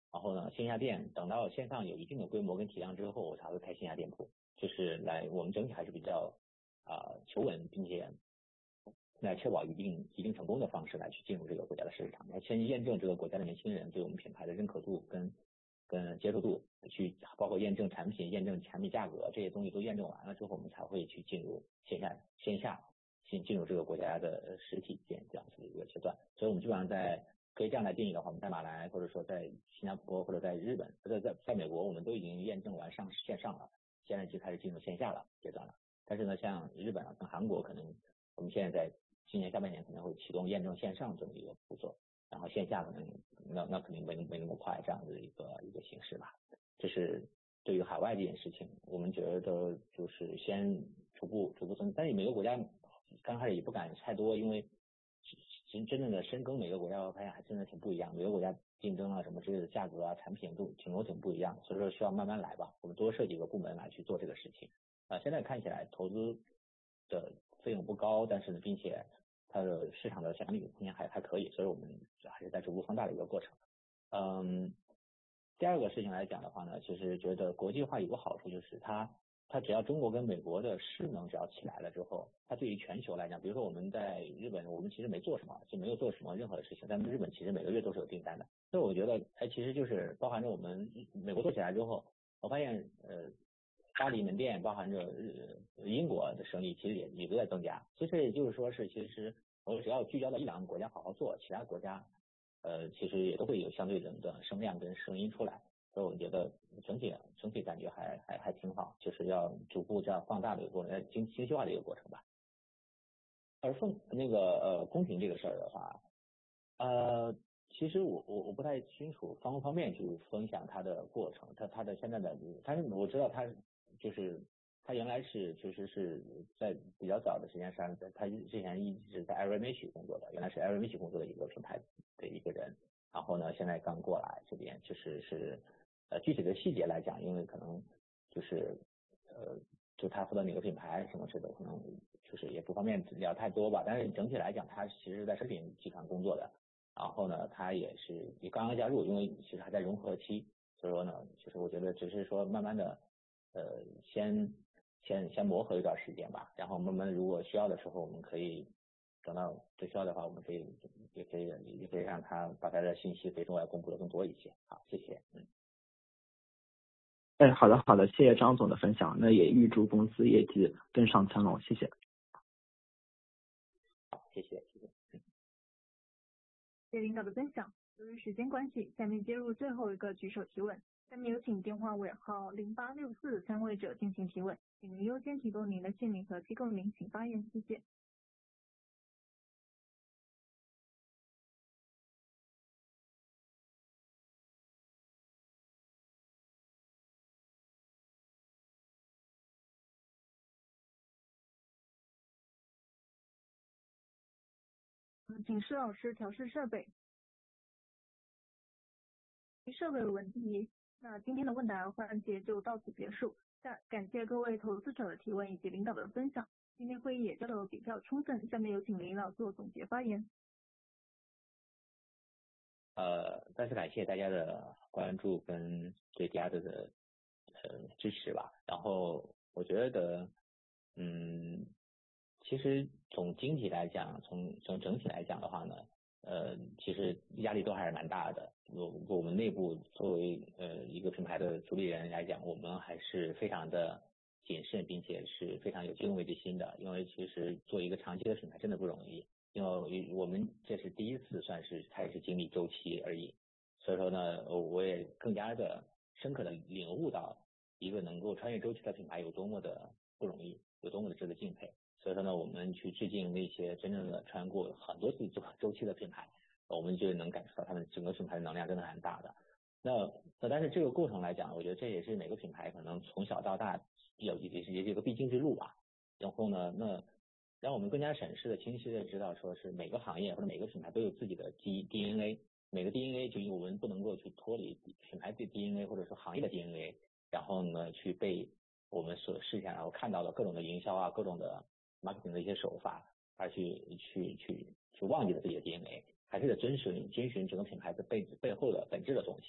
然后呢线下店等到线上有一定的规模跟体量之后，我才会开线下店铺，就是我们整体还是比较求稳，并且来确保一定成功的方式来去进入这个国家的市场，来先验证这个国家的年轻人对我们品牌的认可度跟接受度，去包括验证产品、验证产品价格这些东西都验证完了之后，我们才会去进入线下进入这个国家的实体店这样子的一个阶段。所以我们基本上可以这样来定义的话，我们在马来或者说在新加坡或者在日本或者在美国，我们都已经验证完线上了，现在就开始进入线下了阶段了。但是呢，像日本跟韩国，可能我们现在在今年下半年可能会启动验证线上这么一个步骤，然后线下可能那肯定没那么快这样的一个形式吧。这是对于海外这件事情，我们觉得就是先逐步增，但是每个国家刚开始也不敢太多，因为真正的深耕每个国家，我发现还真的挺不一样，每个国家竞争啊什么之类的价格啊产品都挺不一样，所以说需要慢慢来吧，我们多设几个部门来去做这个事情。现在看起来投资的费用不高，但是呢，并且它的市场的想象力空间还可以，所以我们还是在逐步放大的一个过程。第二个事情来讲的话呢，其实觉得国际化有个好处就是它只要中国跟美国的势能只要起来了之后，它对于全球来讲，比如说我们在日本，我们其实没做什么，就没有做什么任何的事情，但日本其实每个月都是有订单的，所以我觉得其实就是包含着我们美国做起来之后，我发现巴黎门店包含着英国的生意其实也都在增加，其实也就是说是其实我只要聚焦到一两个国家好好做，其他国家其实也都会有相对应的声量跟声音出来，所以我觉得整体感觉还挺好，就是要逐步这样放大的一个过程，精细化的一个过程吧。而公平这个事儿的话，其实我不太清楚方不便去分享它的过程，它的现在的，但是我知道它就是他原来确实是在比较早的时间上，他之前一直在 LVMH 工作的，原来是 LVMH 工作的一个品牌的一个人，然后呢现在刚过来这边，就是具体的细节来讲，因为可能就是就他负责哪个品牌什么之类的，可能就是也不方便聊太多吧，但是整体来讲，他其实在食品集团工作的，然后呢他也刚刚加入，因为其实还在融合期，所以说呢就是我觉得只是说慢慢的先磨合一段时间吧，然后慢慢如果需要的时候，我们可以等到最需要的话，我们也可以让他把他的信息对中外公布的更多一些。好，谢谢。 好的，谢谢张总的分享，那也预祝公司业绩更上层楼，谢谢。 好，谢谢。 谢谢领导的分享。由于时间关系，下面接入最后一个举手提问。下面有请电话尾号0864参会者进行提问，请您优先提供您的姓名和机构名，请发言，谢谢。请施老师调试设备。设备有问题，那今天的问答环节就到此结束。感谢各位投资者的提问以及领导的分享，今天会议也交流比较充分，下面有请领导做总结发言。 再次感谢大家的关注跟对家的支持吧。然后我觉得其实从经济来讲，从整体来讲的话呢，其实压力都还是蛮大的。我们内部作为一个品牌的主理人来讲，我们还是非常的谨慎，并且是非常有敬畏之心的。因为其实做一个长期的品牌真的不容易，因为我们这是第一次算是开始经历周期而已。所以说呢，我也更加的深刻的领悟到一个能够穿越周期的品牌有多么的不容易，有多么的值得敬佩。所以说呢，我们去致敬那些真正的穿过很多次周期的品牌，我们就能感受到他们整个品牌的能量真的很大的。但是这个过程来讲，我觉得这也是每个品牌可能从小到大也是一个必经之路吧。然后呢，那让我们更加审视的清晰的知道，说是每个行业或者每个品牌都有自己的DNA， 每个 DNA 就我们不能够去脱离品牌的 DNA 或者说行业的 DNA， 然后呢去被我们所视线然后看到的各种的营销啊，各种的marketing 的一些手法，而去忘记了自己的 DNA， 还是得遵循整个品牌的背后的本质的东西。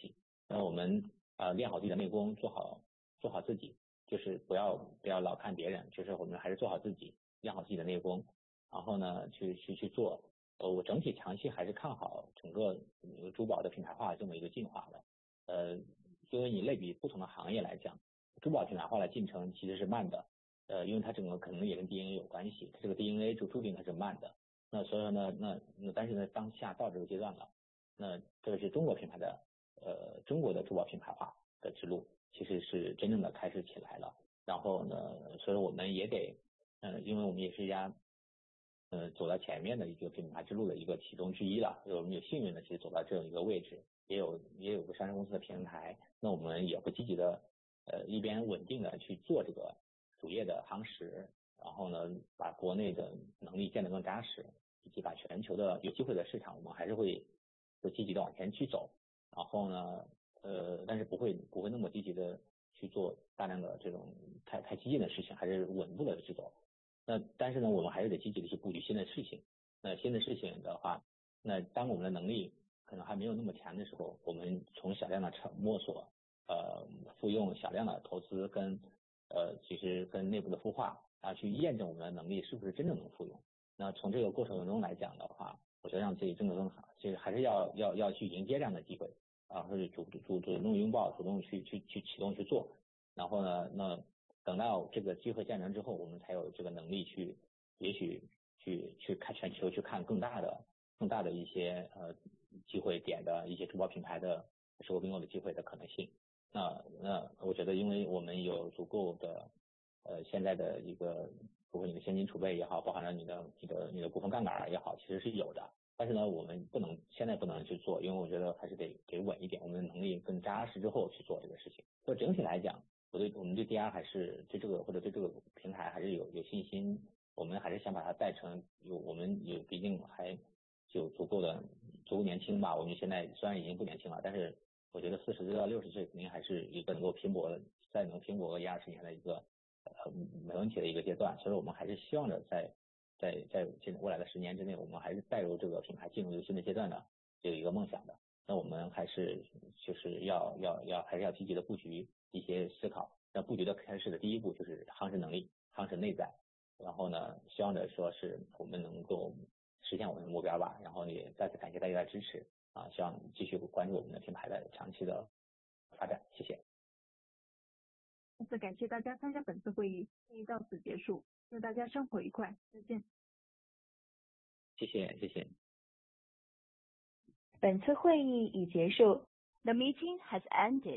那我们练好自己的内功，做好自己，就是不要老看别人，就是我们还是做好自己，练好自己的内功，然后呢去做。我整体长期还是看好整个珠宝的品牌化这么一个进化的。因为你类比不同的行业来讲，珠宝品牌化的进程其实是慢的。因为它整个可能也跟 DNA 有关系，它这个 DNA 就注定它是慢的。那所以说呢，那但是呢，当下到这个阶段了，那这个是中国品牌的中国的珠宝品牌化的之路，其实是真正的开始起来了。然后呢，所以我们也得因为我们也是一家走到前面的一个品牌之路的一个其中之一了，我们有幸运的其实走到这样一个位置，也有个上市公司的平台，那我们也会积极的一边稳定的去做这个主业的夯实，然后呢把国内的能力建得更扎实，以及把全球的有机会的市场我们还是会积极的往前去走。然后呢但是不会那么积极的去做大量的这种太激进的事情，还是稳步的去走。那但是呢我们还是得积极的去布局新的事情。那新的事情的话，那当我们的能力可能还没有那么强的时候，我们从小量的摸索复用小量的投资跟其实跟内部的孵化去验证我们的能力是不是真正能复用。那从这个过程中来讲的话，我觉得让自己真的更好，其实还是要去迎接这样的机会或者主动拥抱，主动去启动去做。然后呢，那等到这个机会降临之后，我们才有这个能力去也许去看全球，去看更大的一些机会点的一些珠宝品牌的收购并购的机会的可能性。那我觉得因为我们有足够的现在的一个包括你的现金储备也好，包含了你的股份杠杆也好，其实是有的。但是呢我们现在不能去做，因为我觉得还是得稳一点，我们的能力更扎实之后去做这个事情。所以整体来讲，我们对 DR 还是对这个或者对这个平台还是有信心，我们还是想把它带成我们毕竟还有足够年轻吧。我们现在虽然已经不年轻了，但是我觉得40岁到60岁肯定还是一个能够拼搏个1-20年的一个没问题的一个阶段。所以我们还是希望着在未来的10年之内，我们还是带入这个品牌进入一个新的阶段的有一个梦想的。那我们还是就是还是要积极的布局一些思考。那布局的开始的第一步就是夯实能力，夯实内在。然后呢，希望着说是我们能够实现我们的目标吧。然后也再次感谢大家的支持希望继续关注我们的品牌的长期的发展。谢谢。 再次感谢大家参加本次会议，会议到此结束，祝大家生活愉快，再见。 谢谢。 本次会议已结束。The meeting has ended.